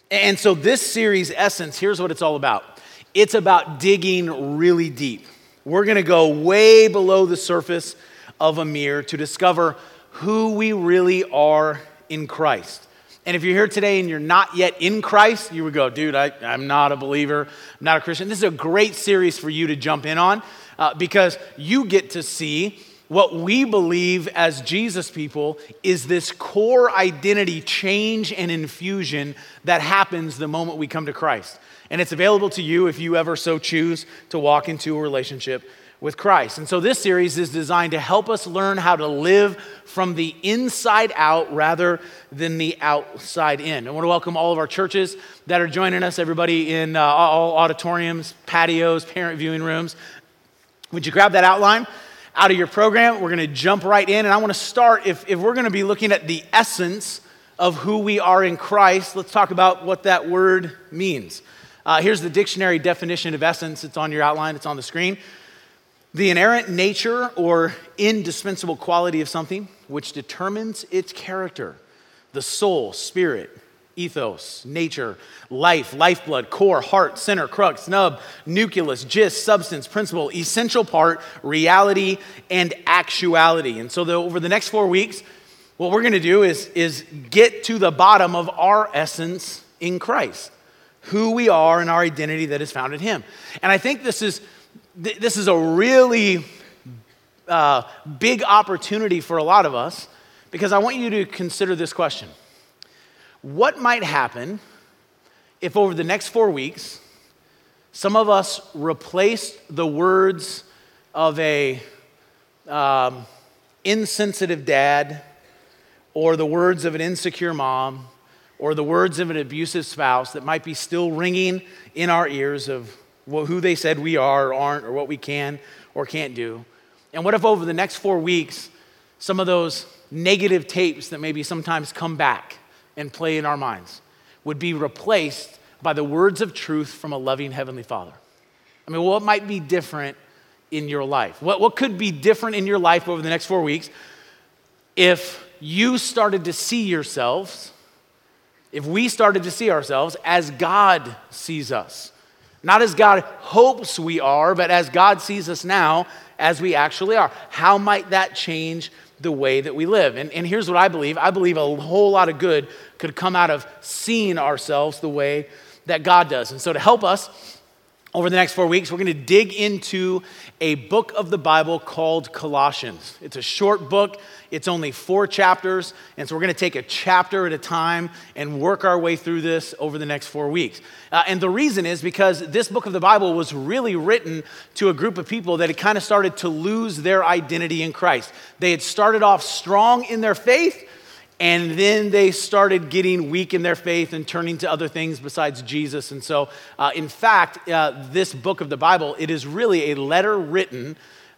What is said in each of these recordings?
And so this series, Essence, here's what it's all about. It's about digging really deep. We're going to go way below the surface of a mirror to discover who we really are in Christ. And if you're here today and you're not yet in Christ, you would go, dude, I'm not a believer, I'm not a Christian. This is a great series for you to jump in on because you get to see what we believe as Jesus people is this core identity change and infusion that happens the moment we come to Christ. And it's available to you if you ever so choose to walk into a relationship with Christ. And so this series is designed to help us learn how to live from the inside out rather than the outside in. I want to welcome all of our churches that are joining us, everybody in all auditoriums, patios, parent viewing rooms. Would you grab that outline out of your program? We're going to jump right in. And I want to start, if we're going to be looking at the essence of who we are in Christ, let's talk about what that word means. Here's the dictionary definition of essence. It's on your outline. It's on the screen. The inherent nature or indispensable quality of something which determines its character. The soul, spirit, ethos, nature, life, lifeblood, core, heart, center, crux, nub, nucleus, gist, substance, principle, essential part, reality, and actuality. And so over the next 4 weeks, what we're going to do is get to the bottom of our essence in Christ. Who we are and our identity that is found in Him. And I think this is a really big opportunity for a lot of us because I want you to consider this question. What might happen if over the next 4 weeks, some of us replaced the words of a insensitive dad or the words of an insecure mom or the words of an abusive spouse that might be still ringing in our ears of who they said we are or aren't or what we can or can't do. And what if over the next 4 weeks, some of those negative tapes that maybe sometimes come back and play in our minds would be replaced by the words of truth from a loving Heavenly Father? I mean, what might be different in your life? What could be different in your life over the next 4 weeks if you started to see yourselves, if we started to see ourselves as God sees us? Not as God hopes we are, but as God sees us now as we actually are. How might that change the way that we live? And here's what I believe. I believe a whole lot of good could come out of seeing ourselves the way that God does. And so to help us, over the next 4 weeks, we're going to dig into a book of the Bible called Colossians. It's a short book. It's only 4 chapters. And so we're going to take a chapter at a time and work our way through this over the next 4 weeks. And the reason is because this book of the Bible was really written to a group of people that had kind of started to lose their identity in Christ. They had started off strong in their faith, and then they started getting weak in their faith and turning to other things besides Jesus. And so, in fact, this book of the Bible, it is really a letter written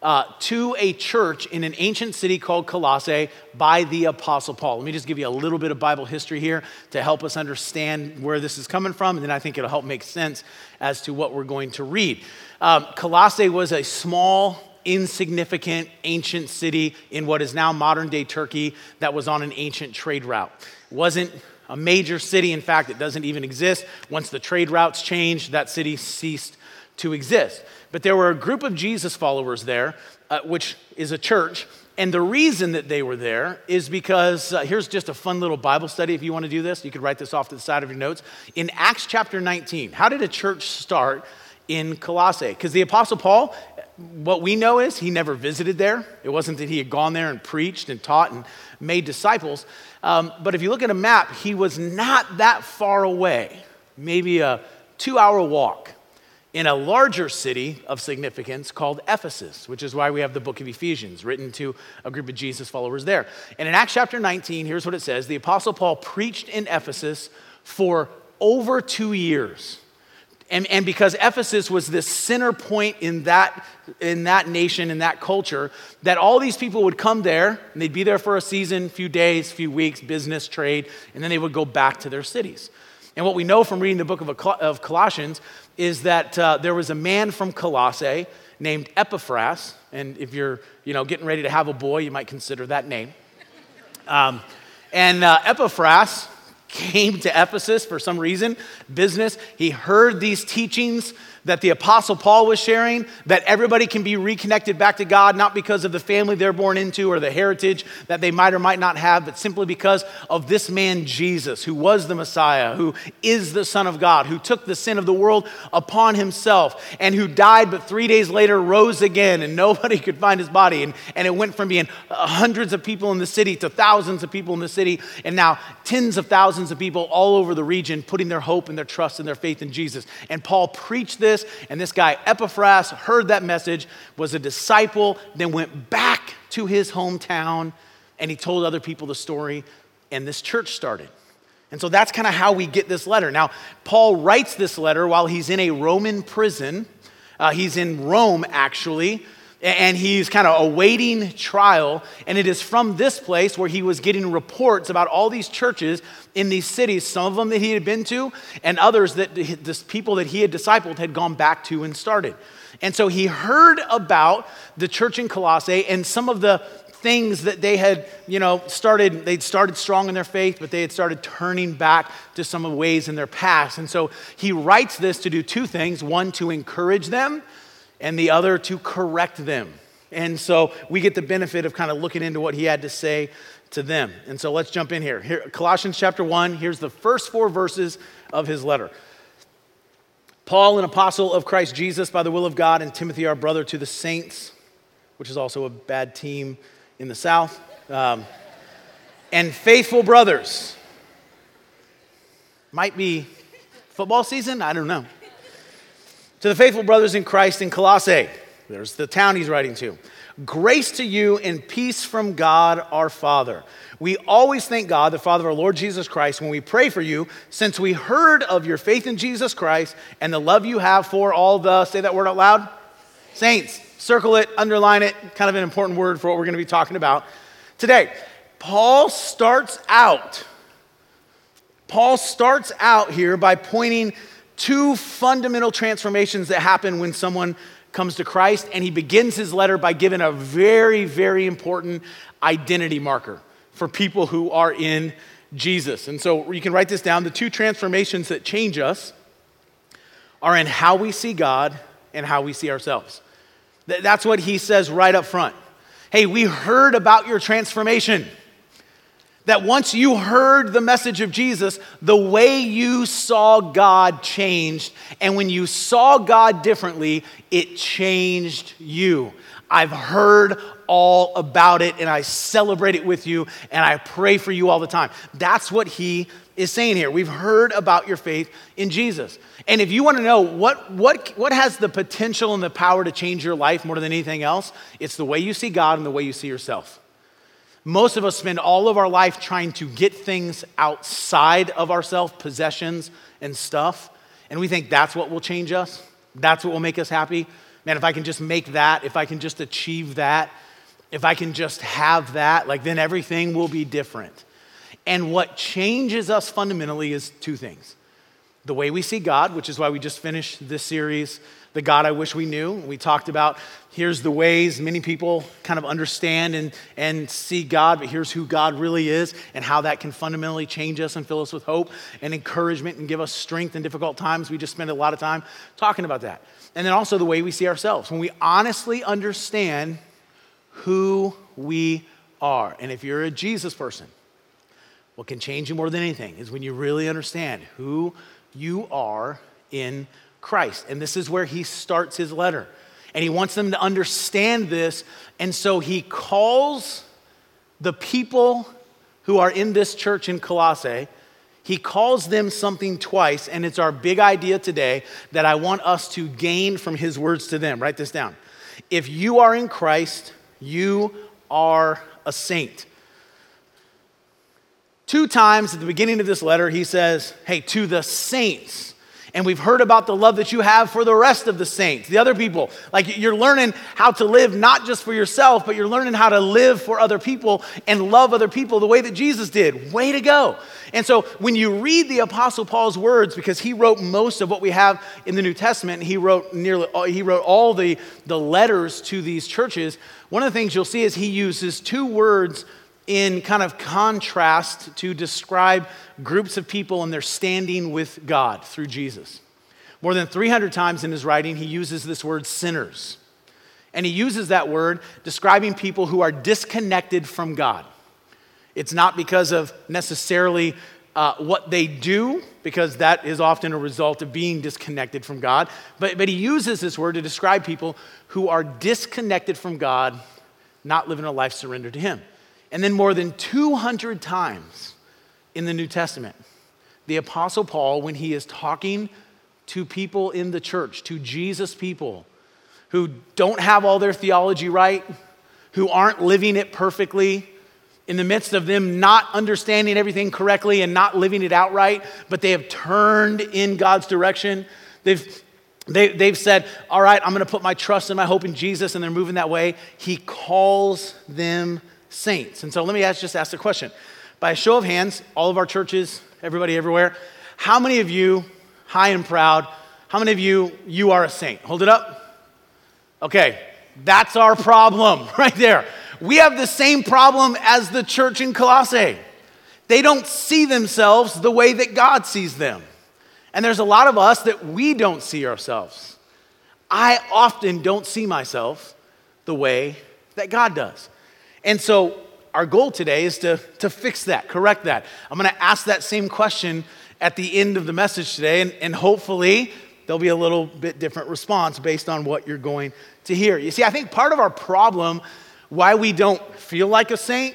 to a church in an ancient city called Colossae by the Apostle Paul. Let me just give you a little bit of Bible history here to help us understand where this is coming from, and then I think it'll help make sense as to what we're going to read. Colossae was a small, insignificant ancient city in what is now modern-day Turkey that was on an ancient trade route. It wasn't a major city. In fact, it doesn't even exist. Once the trade routes changed, that city ceased to exist. But there were a group of Jesus followers there, which is a church, and the reason that they were there is because, here's just a fun little Bible study if you want to do this. You could write this off to the side of your notes. In Acts chapter 19, how did a church start in Colossae? Because the Apostle Paul, what we know is he never visited there. It wasn't that he had gone there and preached and taught and made disciples. But if you look at a map, he was not that far away, maybe a 2-hour walk, in a larger city of significance called Ephesus, which is why we have the book of Ephesians written to a group of Jesus followers there. And in Acts chapter 19, here's what it says. The Apostle Paul preached in Ephesus for over 2 years. And because Ephesus was this center point in that nation, in that culture, that all these people would come there, and they'd be there for a season, few days, few weeks, business, trade, and then they would go back to their cities. And what we know from reading the book of Colossians is that there was a man from Colossae named Epaphras, and if you're getting ready to have a boy, you might consider that name. And Epaphras came to Ephesus for some reason, business. He heard these teachings that the Apostle Paul was sharing, that everybody can be reconnected back to God, not because of the family they're born into or the heritage that they might or might not have, but simply because of this man Jesus, who was the Messiah, who is the Son of God, who took the sin of the world upon himself, and who died, but 3 days later rose again, and nobody could find his body. And it went from being hundreds of people in the city to thousands of people in the city, and now tens of thousands of people all over the region putting their hope and their trust and their faith in Jesus. And Paul preached this, and this guy Epaphras heard that message, was a disciple, then went back to his hometown, and he told other people the story, and this church started. And so that's kind of how we get this letter. Now, Paul writes this letter while he's in a Roman prison. He's in Rome, actually, and he's kind of awaiting trial. And it is from this place where he was getting reports about all these churches in these cities, some of them that he had been to, and others that the people that he had discipled had gone back to and started. And so he heard about the church in Colossae and some of the things that they had, they'd started strong in their faith, but they had started turning back to some of the ways in their past. And so he writes this to do two things: one, to encourage them, and the other, to correct them. And so we get the benefit of kind of looking into what he had to say to them. And so let's jump in here. Colossians chapter 1, here's the first 4 verses of his letter. Paul, an apostle of Christ Jesus by the will of God, and Timothy, our brother, to the saints, which is also a bad team in the South, and faithful brothers. Might be football season, I don't know. To the faithful brothers in Christ in Colossae, there's the town he's writing to. Grace to you and peace from God our Father. We always thank God, the Father of our Lord Jesus Christ, when we pray for you, since we heard of your faith in Jesus Christ and the love you have for all the, say that word out loud, saints. Circle it, underline it, kind of an important word for what we're going to be talking about today. Paul starts out here by pointing two fundamental transformations that happen when someone comes to Christ, and he begins his letter by giving a very, very important identity marker for people who are in Jesus. And so you can write this down. The two transformations that change us are in how we see God and how we see ourselves. That's what he says right up front. Hey, we heard about your transformation. That once you heard the message of Jesus, the way you saw God changed. And when you saw God differently, it changed you. I've heard all about it, and I celebrate it with you, and I pray for you all the time. That's what he is saying here. We've heard about your faith in Jesus. And if you want to know what has the potential and the power to change your life more than anything else, it's the way you see God and the way you see yourself. Most of us spend all of our life trying to get things outside of ourselves, possessions and stuff, and we think that's what will change us. That's what will make us happy. Man, if I can just make that, if I can just achieve that, if I can just have that, then everything will be different. And what changes us fundamentally is two things. The way we see God, which is why we just finished this series, The God I Wish We Knew. We talked about here's the ways many people kind of understand and see God, but here's who God really is and how that can fundamentally change us and fill us with hope and encouragement and give us strength in difficult times. We just spent a lot of time talking about that. And then also the way we see ourselves. When we honestly understand who we are. And if you're a Jesus person, what can change you more than anything is when you really understand who you are in Christ. And this is where he starts his letter. And he wants them to understand this. And so he calls the people who are in this church in Colossae, he calls them something twice. And it's our big idea today that I want us to gain from his words to them. Write this down. If you are in Christ, you are a saint. 2 times at the beginning of this letter, he says, hey, to the saints. And we've heard about the love that you have for the rest of the saints, the other people. You're learning how to live not just for yourself, but you're learning how to live for other people and love other people the way that Jesus did. Way to go. And so when you read the Apostle Paul's words, because he wrote most of what we have in the New Testament, he wrote all the letters to these churches, one of the things you'll see is he uses 2 words in kind of contrast to describe groups of people and their standing with God through Jesus. More than 300 times in his writing, he uses this word sinners. And he uses that word describing people who are disconnected from God. It's not because of necessarily what they do, because that is often a result of being disconnected from God. But he uses this word to describe people who are disconnected from God, not living a life surrendered to him. And then more than 200 times in the New Testament, the Apostle Paul, when he is talking to people in the church, to Jesus people who don't have all their theology right, who aren't living it perfectly, in the midst of them not understanding everything correctly and not living it out right, but they have turned in God's direction. They've said, all right, I'm going to put my trust and my hope in Jesus, and they're moving that way. He calls them saints. And so let me just ask the question. By a show of hands, all of our churches, everybody everywhere, how many of you, high and proud, how many of you are a saint? Hold it up. Okay, that's our problem right there. We have the same problem as the church in Colossae. They don't see themselves the way that God sees them. And there's a lot of us that we don't see ourselves. I often don't see myself the way that God does. And so our goal today is to fix that, correct that. I'm going to ask that same question at the end of the message today, and hopefully there'll be a little bit different response based on what you're going to hear. You see, I think part of our problem, why we don't feel like a saint,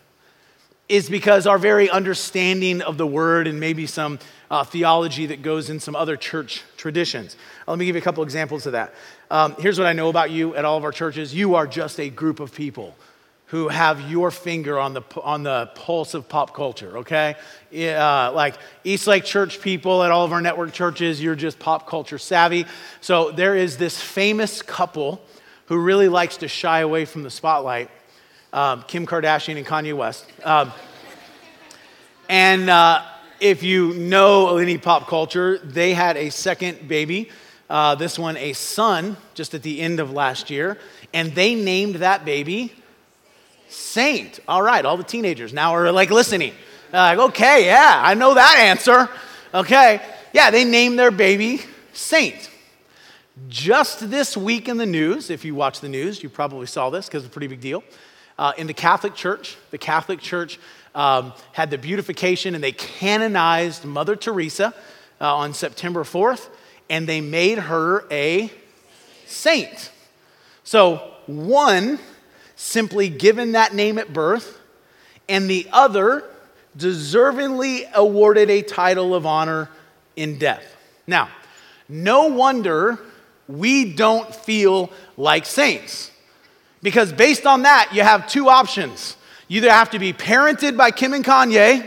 is because our very understanding of the word and maybe some theology that goes in some other church traditions. Let me give you a couple examples of that. Here's what I know about you at all of our churches. You are just a group of people who have your finger on the pulse of pop culture, okay? Like Eastlake Church people at all of our network churches, you're just pop culture savvy. So there is this famous couple who really likes to shy away from the spotlight, Kim Kardashian and Kanye West. If you know any pop culture, they had a second baby, this one a son, just at the end of last year, and they named that baby Saint. All right, all the teenagers now are like listening. Like, okay, yeah, I know that answer. Okay, yeah, they named their baby Saint. Just this week in the news, if you watch the news, you probably saw this because it's a pretty big deal. In the Catholic Church had the beatification and they canonized Mother Teresa on September 4th, and they made her a saint. So one simply given that name at birth, and the other deservingly awarded a title of honor in death. Now, no wonder we don't feel like saints, because based on that, you have two options. You either have to be parented by Kim and Kanye,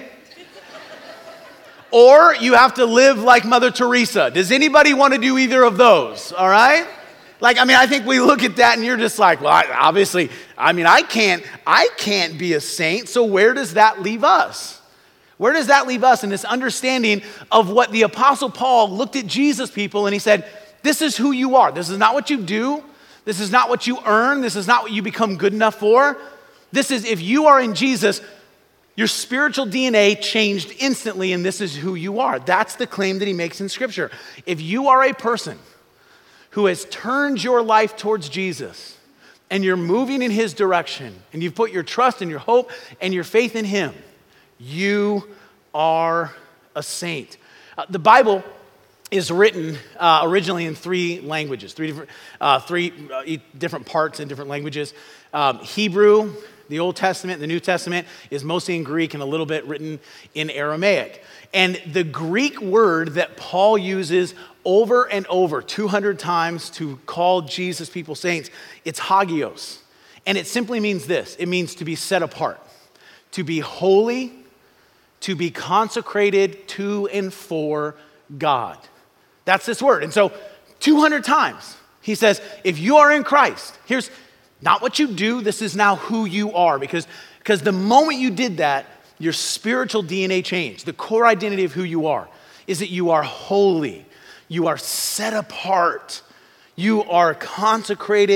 or you have to live like Mother Teresa. Does anybody want to do either of those, all right? I think we look at that and you're just like, well, I can't be a saint, so where does that leave us? Where does that leave us in this understanding of what the Apostle Paul looked at Jesus people and he said, this is who you are. This is not what you do. This is not what you earn. This is not what you become good enough for. This is, if you are in Jesus, your spiritual DNA changed instantly, and this is who you are. That's the claim that he makes in Scripture. If you are a person who has turned your life towards Jesus, and you're moving in his direction, and you've put your trust and your hope and your faith in him, you are a saint. The Bible is written originally in three languages, three different parts in different languages. Hebrew, the Old Testament, the New Testament is mostly in Greek and a little bit written in Aramaic. And the Greek word that Paul uses over and over 200 times to call Jesus people saints, it's hagios. And it simply means this. It means to be set apart, to be holy, to be consecrated to and for God. That's this word. And so 200 times he says, if you are in Christ, here's not what you do, this is now who you are. Because the moment you did that, your spiritual DNA changed. The core identity of who you are is that you are holy. You are set apart. You are consecrated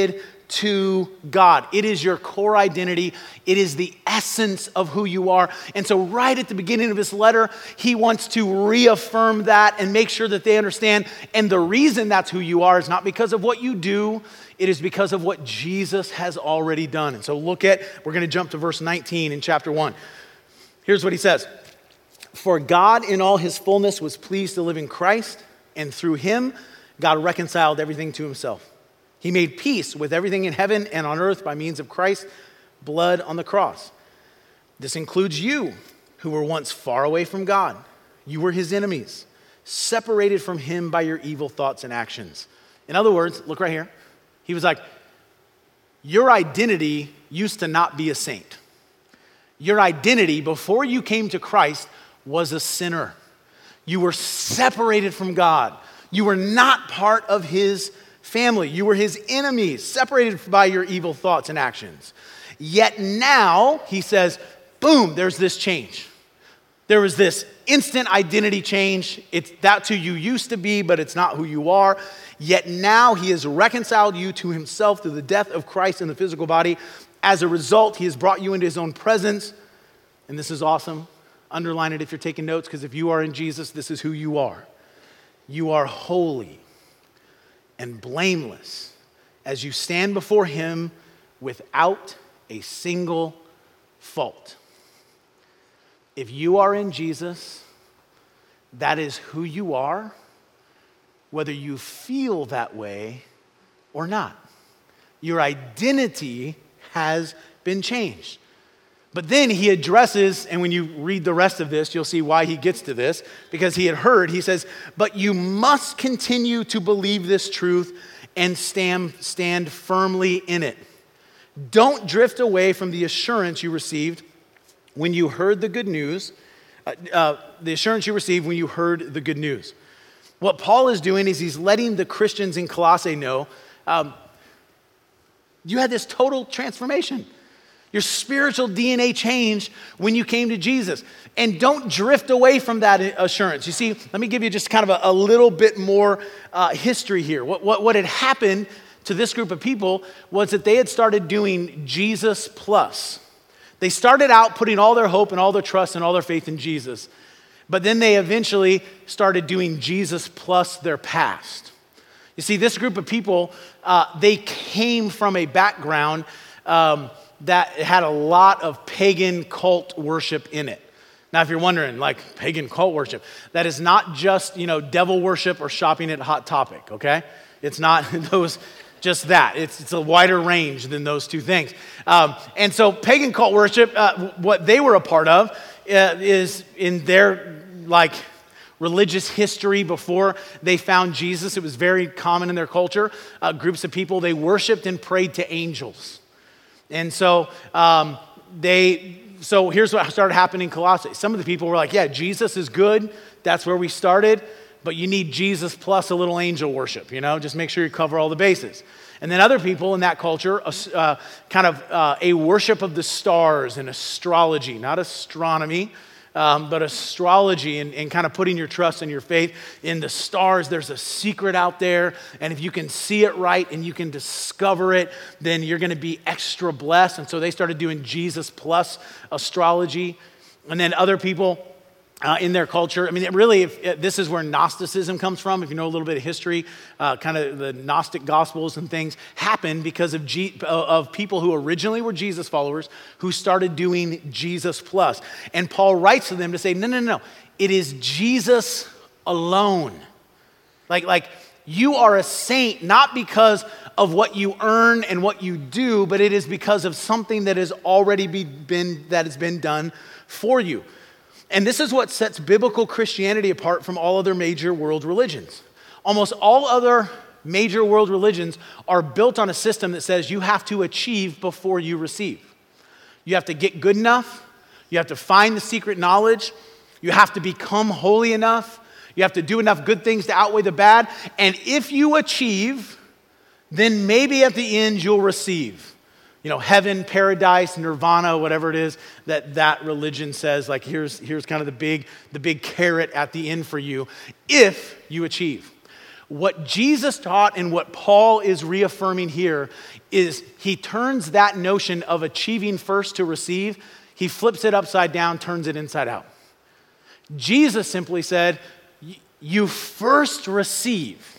to God. It is your core identity. It is the essence of who you are. And so right at the beginning of his letter, he wants to reaffirm that and make sure that they understand. And the reason that's who you are is not because of what you do. It is because of what Jesus has already done. And so we're going to jump to verse 19 in chapter 1. Here's what he says. For God in all his fullness was pleased to live in Christ, and through him God reconciled everything to himself. He made peace with everything in heaven and on earth by means of Christ's blood on the cross. This includes you, who were once far away from God. You were his enemies, separated from him by your evil thoughts and actions. In other words, look right here. He was like, your identity used to not be a saint. Your identity before you came to Christ was a sinner. You were separated from God. You were not part of his family. You were his enemies, separated by your evil thoughts and actions. Yet now, he says, boom, there's this change. There was this instant identity change. That's who you used to be, but it's not who you are. Yet now he has reconciled you to himself through the death of Christ in the physical body. As a result, he has brought you into his own presence. And this is awesome. Underline it if you're taking notes, because if you are in Jesus, this is who you are. You are holy and blameless as you stand before him without a single fault. If you are in Jesus, that is who you are, whether you feel that way or not. Your identity has been changed. But then he addresses, and when you read the rest of this, you'll see why he gets to this, because he says, but you must continue to believe this truth and stand firmly in it. Don't drift away from the assurance you received when you heard the good news, the assurance you received when you heard the good news. What Paul is doing is he's letting the Christians in Colossae know, you had this total transformation. Your spiritual DNA changed when you came to Jesus. And don't drift away from that assurance. You see, let me give you just kind of a little bit more history here. What had happened to this group of people was that they had started doing Jesus plus. They started out putting all their hope and all their trust and all their faith in Jesus. But then they eventually started doing Jesus plus their past. You see, this group of people, they came from a background that had a lot of pagan cult worship in it. Now, if you're wondering, like pagan cult worship, that is not just, devil worship or shopping at Hot Topic, okay? It's not just that. It's a wider range than those two things. And so pagan cult worship, what they were a part of is in their, religious history before they found Jesus. It was very common in their culture. Groups of people, they worshiped and prayed to angels. And so here's what started happening in Colossae. Some of the people were like, yeah, Jesus is good. That's where we started. But you need Jesus plus a little angel worship, just make sure you cover all the bases. And then other people in that culture, a worship of the stars and astrology, not astronomy, but astrology and kind of putting your trust and your faith in the stars. There's a secret out there, and if you can see it right and you can discover it, then you're going to be extra blessed. And so they started doing Jesus plus astrology. And then other people in their culture, this is where Gnosticism comes from. If you know a little bit of history, kind of the Gnostic Gospels and things happened because of people who originally were Jesus followers who started doing Jesus plus. And Paul writes to them to say, no. It is Jesus alone. Like you are a saint not because of what you earn and what you do, but it is because of something that has already been done for you. And this is what sets biblical Christianity apart from all other major world religions. Almost all other major world religions are built on a system that says you have to achieve before you receive. You have to get good enough. You have to find the secret knowledge. You have to become holy enough. You have to do enough good things to outweigh the bad. And if you achieve, then maybe at the end you'll receive. Heaven, paradise, nirvana, whatever it is that religion says, here's kind of the big carrot at the end for you if you achieve. What Jesus taught and what Paul is reaffirming here is he turns that notion of achieving first to receive, he flips it upside down, turns it inside out. Jesus simply said, you first receive.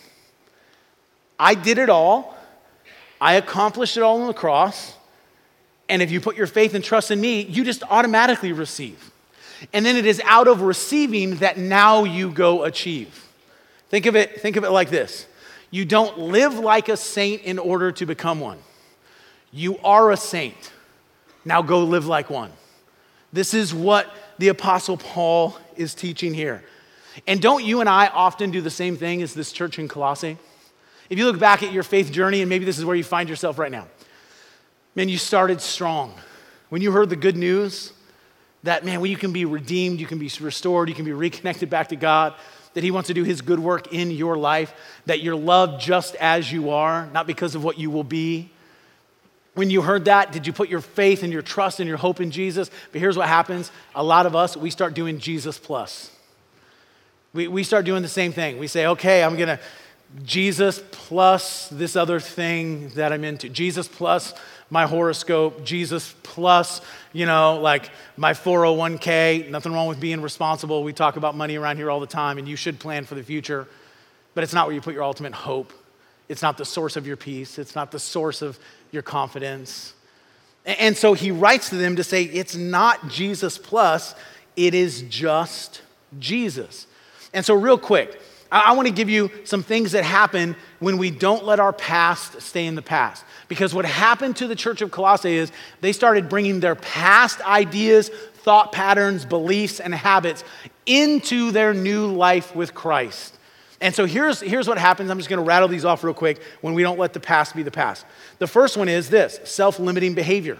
I did it all. I accomplished it all on the cross. And if you put your faith and trust in me, you just automatically receive. And then it is out of receiving that now you go achieve. Think of it like this. You don't live like a saint in order to become one. You are a saint. Now go live like one. This is what the Apostle Paul is teaching here. And don't you and I often do the same thing as this church in Colossae? If you look back at your faith journey, and maybe this is where you find yourself right now, man, you started strong. When you heard the good news that, man, you can be redeemed, you can be restored, you can be reconnected back to God, that he wants to do his good work in your life, that you're loved just as you are, not because of what you will be. When you heard that, did you put your faith and your trust and your hope in Jesus? But here's what happens. A lot of us, we start doing Jesus plus. We start doing the same thing. We say, okay, I'm going to Jesus plus this other thing that I'm into. Jesus plus my horoscope. Jesus plus, like my 401k. Nothing wrong with being responsible. We talk about money around here all the time, and you should plan for the future. But it's not where you put your ultimate hope. It's not the source of your peace. It's not the source of your confidence. And so he writes to them to say, it's not Jesus plus, it is just Jesus. And so real quick, I want to give you some things that happen when we don't let our past stay in the past. Because what happened to the church of Colossae is they started bringing their past ideas, thought patterns, beliefs, and habits into their new life with Christ. And so here's what happens. I'm just going to rattle these off real quick when we don't let the past be the past. The first one is this: self-limiting behavior.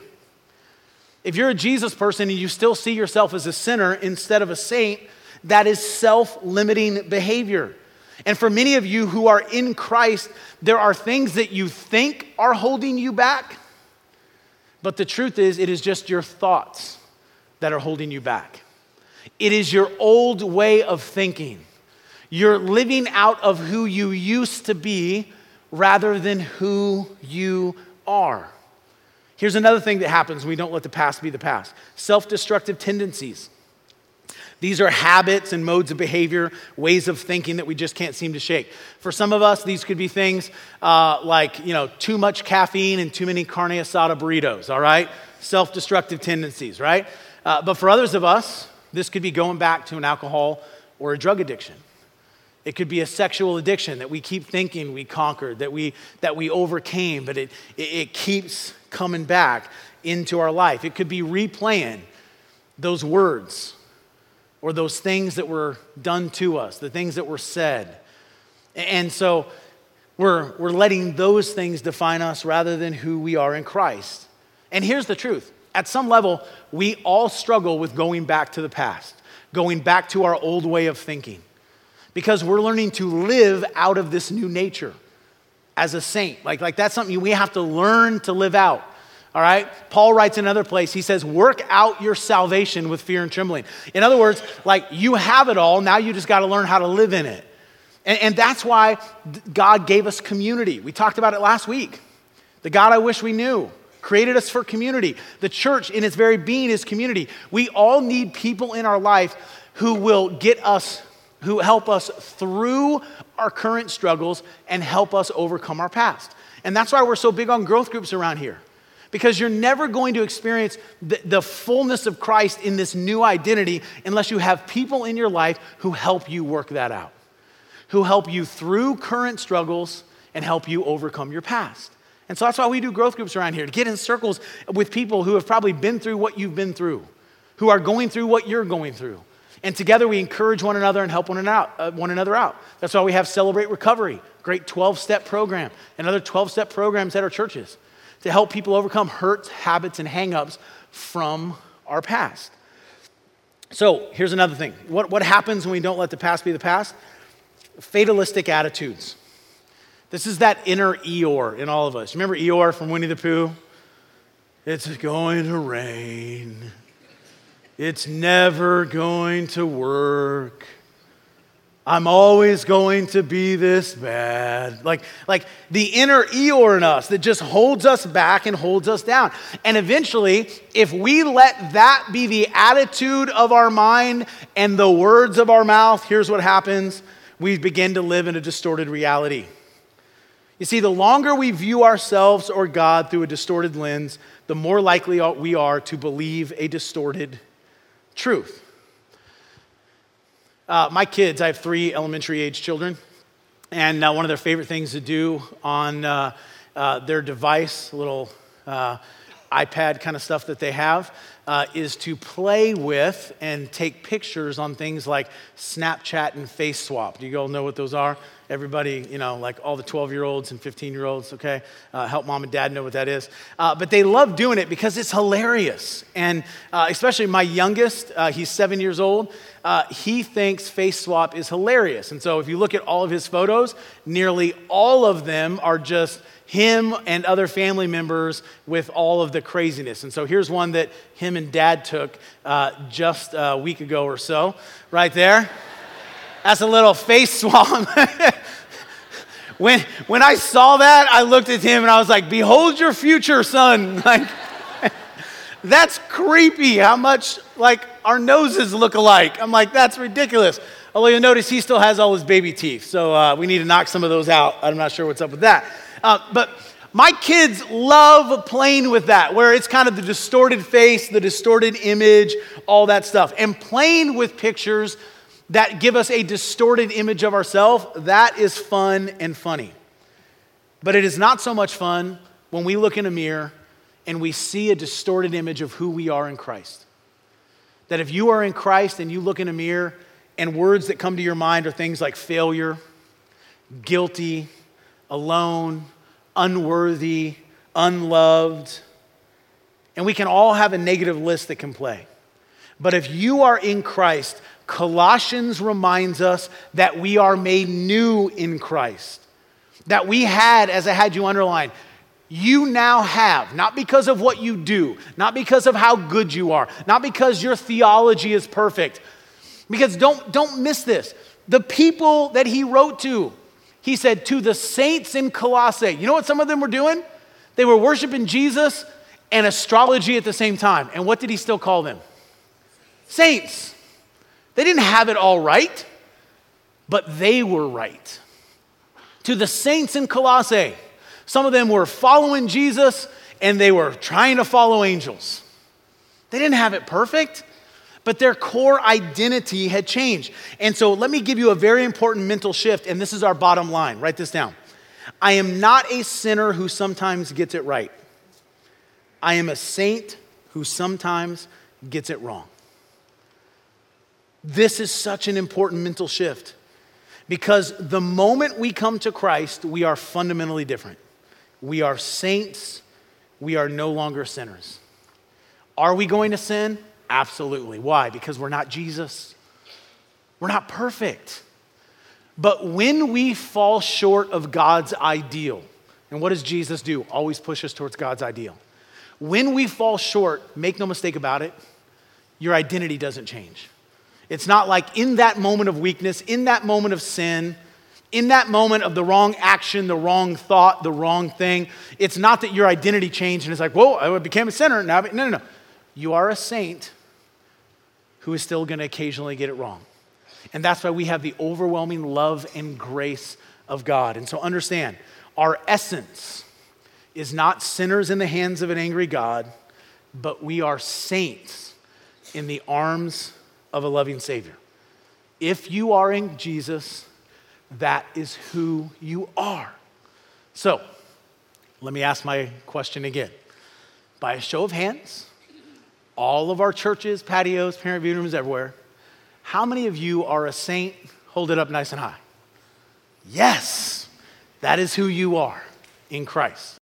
If you're a Jesus person and you still see yourself as a sinner instead of a saint, that is self-limiting behavior. And for many of you who are in Christ, there are things that you think are holding you back, but the truth is it is just your thoughts that are holding you back. It is your old way of thinking. You're living out of who you used to be rather than who you are. Here's another thing that happens when we don't let the past be the past: self-destructive tendencies. These are habits and modes of behavior, ways of thinking that we just can't seem to shake. For some of us, these could be things like too much caffeine and too many carne asada burritos, all right? Self-destructive tendencies, right? But for others of us, this could be going back to an alcohol or a drug addiction. It could be a sexual addiction that we keep thinking we conquered, that we overcame, but it keeps coming back into our life. It could be replaying those words or those things that were done to us, the things that were said. And so we're letting those things define us rather than who we are in Christ. And here's the truth. At some level, we all struggle with going back to the past, going back to our old way of thinking, because we're learning to live out of this new nature as a saint. Like that's something we have to learn to live out. All right? Paul writes in another place, he says, work out your salvation with fear and trembling. In other words, like you have it all, now you just got to learn how to live in it. And that's why God gave us community. We talked about it last week. The God I wish we knew created us for community. The church in its very being is community. We all need people in our life who will who help us through our current struggles and help us overcome our past. And that's why we're so big on growth groups around here. Because you're never going to experience the fullness of Christ in this new identity unless you have people in your life who help you work that out, who help you through current struggles and help you overcome your past. And so that's why we do growth groups around here, to get in circles with people who have probably been through what you've been through, who are going through what you're going through. And together we encourage one another and help one another out. That's why we have Celebrate Recovery, great 12-step program, and other 12-step programs at our churches to help people overcome hurts, habits, and hang-ups from our past. So here's another thing. What happens when we don't let the past be the past? Fatalistic attitudes. This is that inner Eeyore in all of us. Remember Eeyore from Winnie the Pooh? It's going to rain. It's never going to work. I'm always going to be this bad. Like the inner Eeyore in us that just holds us back and holds us down. And eventually, if we let that be the attitude of our mind and the words of our mouth, here's what happens. We begin to live in a distorted reality. You see, the longer we view ourselves or God through a distorted lens, the more likely we are to believe a distorted truth. My kids, I have 3 elementary age children, and one of their favorite things to do on their device, little iPad kind of stuff that they have, is to play with and take pictures on things like Snapchat and Face Swap. Do you all know what those are? Everybody, like all the 12-year-olds and 15-year-olds, okay? Help mom and dad know what that is. But they love doing it because it's hilarious. And especially my youngest, he's 7 years old, he thinks Face Swap is hilarious. And so if you look at all of his photos, nearly all of them are just him and other family members with all of the craziness. And so here's one that him and dad took just a week ago or so, right there. That's a little face swap. When I saw that, I looked at him and I was like, behold your future, son. Like, that's creepy how much like our noses look alike. I'm like, that's ridiculous. Although you'll notice he still has all his baby teeth. So we need to knock some of those out. I'm not sure what's up with that. But my kids love playing with that, where it's kind of the distorted face, the distorted image, all that stuff. And playing with pictures that give us a distorted image of ourselves, that is fun and funny. But it is not so much fun when we look in a mirror and we see a distorted image of who we are in Christ. That if you are in Christ and you look in a mirror and words that come to your mind are things like failure, guilty, alone, unworthy, unloved, and we can all have a negative list that can play. But if you are in Christ, Colossians reminds us that we are made new in Christ. That we had, as I had you underline, you now have, not because of what you do, not because of how good you are, not because your theology is perfect. Because don't miss this. The people that he wrote to, he said, to the saints in Colossae. You know what some of them were doing? They were worshiping Jesus and astrology at the same time. And what did he still call them? Saints. They didn't have it all right, but they were right. To the saints in Colossae, some of them were following Jesus and they were trying to follow angels. They didn't have it perfect, but their core identity had changed. And so let me give you a very important mental shift, and this is our bottom line. Write this down. I am not a sinner who sometimes gets it right. I am a saint who sometimes gets it wrong. This is such an important mental shift because the moment we come to Christ, we are fundamentally different. We are saints. We are no longer sinners. Are we going to sin? Absolutely. Why? Because we're not Jesus. We're not perfect. But when we fall short of God's ideal, and what does Jesus do? Always push us towards God's ideal. When we fall short, make no mistake about it, your identity doesn't change. It's not like in that moment of weakness, in that moment of sin, in that moment of the wrong action, the wrong thought, the wrong thing, it's not that your identity changed and it's like, whoa, I became a sinner. Now, no. You are a saint who is still going to occasionally get it wrong. And that's why we have the overwhelming love and grace of God. And so understand, our essence is not sinners in the hands of an angry God, but we are saints in the arms of a loving Savior. If you are in Jesus, that is who you are. So, let me ask my question again. By a show of hands, all of our churches, patios, parent viewing rooms everywhere, how many of you are a saint? Hold it up nice and high. Yes, that is who you are in Christ.